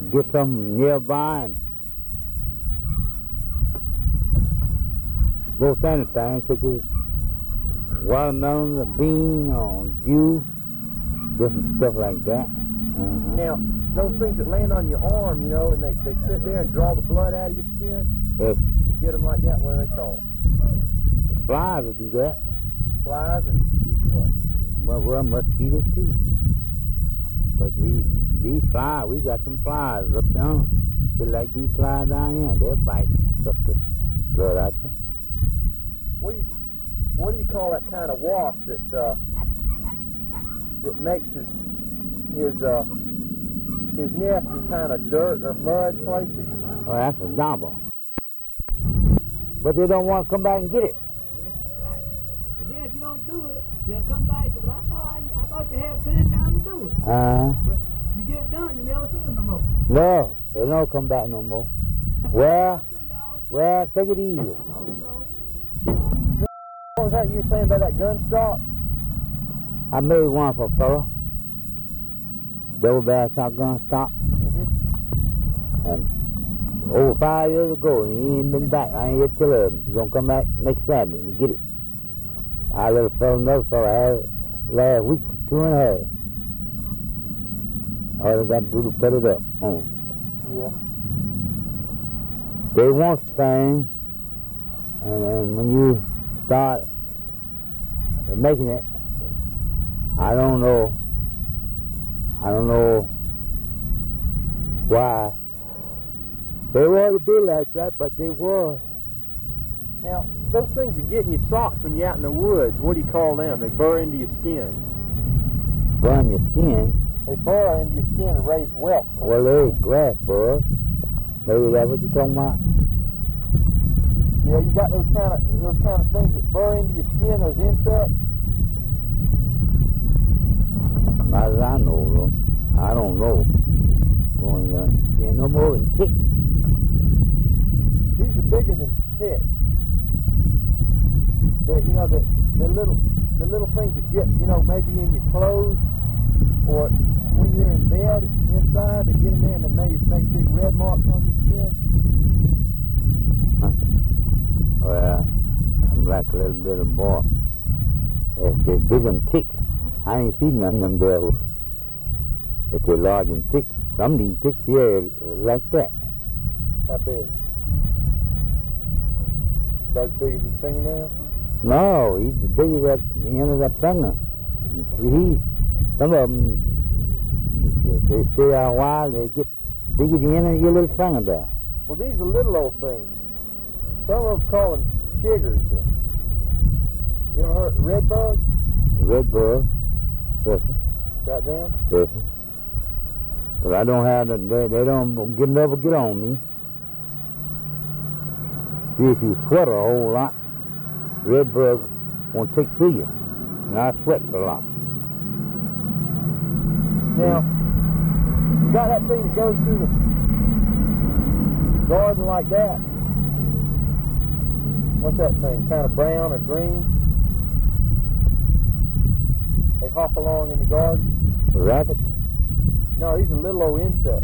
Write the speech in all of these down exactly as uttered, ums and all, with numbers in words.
get some nearby and most anything, such as watermelon, a bean, or dew, different stuff like that. Uh-huh. Now, those things that land on your arm, you know, and they, they sit there and draw the blood out of your skin, Yes. you get them like that, what are they called? Flies will do that. Flies and eat what? Well, well, mosquitoes too. But these, these flies, we got some flies up there. Just like these flies down here. They'll bite, suck the blood out you. What do you, what do you call that kind of wasp that uh, that makes his his uh, his nest in kind of dirt or mud places? Oh, that's a gobble. But they don't want to come back and get it. Yeah, that's right. And then if you don't do it, they'll come back and say, well, I thought, I, I thought you had plenty of time to do it. Uh-huh. But you get it done, you never see them no more. No, they don't come back no more. Well, well, take it easy. What was that you were saying about that gun stock? I made one for a fella. Double barrel shotgun stock. Mm-hmm. And over five years ago, and he ain't been back. I ain't yet tell him. He's gonna come back next Saturday to get it. I let a fella, another fella, had it last week for two and a half. All they got to do to put it up. Oh. Yeah. They want the thing, and, and when you start making it, I don't know, I don't know why they want to be like that, but they were. Now, those things that get in your socks when you're out in the woods, what do you call them? They burr into your skin. Burn your skin. They burrow into your skin and raise whelps. Well, they grass burrs. Maybe that's what you're talking about? Yeah, you got those kind of those kind of things that burr into your skin, those insects. Not as I know, though. I don't know. Going on skin no more than ticks. These are bigger than ticks. They, you know, the the little the little things that get, you know, maybe in your clothes, or when you're in bed inside, they get in there and they make make big red marks on your skin. Huh. Well, I'm like a little bit of boy. If they're big than ticks, I ain't seen none of them devils. If they're large than ticks, some of these ticks here like that. How big? About as big as your fingernail? No, he's as big as that, the end of that finger. And three, some of them, if they stay out a while, they get big at the end of your little finger there. Well, these are little old things. Some of them call them chiggers. You ever heard of red bugs? Red bug, yes sir, Got them? yes sir. But I don't have, the, they, they don't get, never get on me. See, if you sweat a whole lot, red bug won't take to you. And I sweat a lot. Now, you got that thing that goes through the garden like that. What's that thing? Kind of brown or green? They hop along in the garden. The rabbits? No, these are little old insects.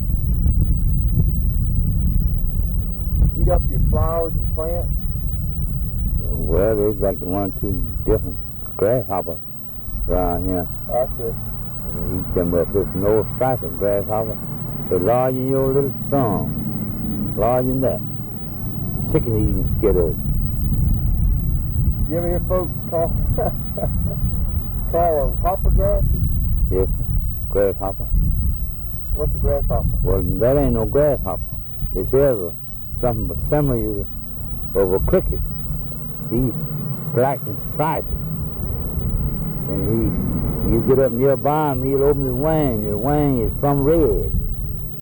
Eat up your flowers and plants. Well, they got one or two different grasshoppers around here. I see. And eat them up. There's an old striper grasshopper. They're larger than your little thumb. Larger than that. Chicken eating skitters. You ever hear folks call call them hopper grasses? Yes, sir. Grasshopper. What's a grasshopper? Well, that ain't no grasshopper. This here's a, something but similar of a cricket. He's black and striped. And he, you get up nearby him, he'll open his wing. His wing is some red.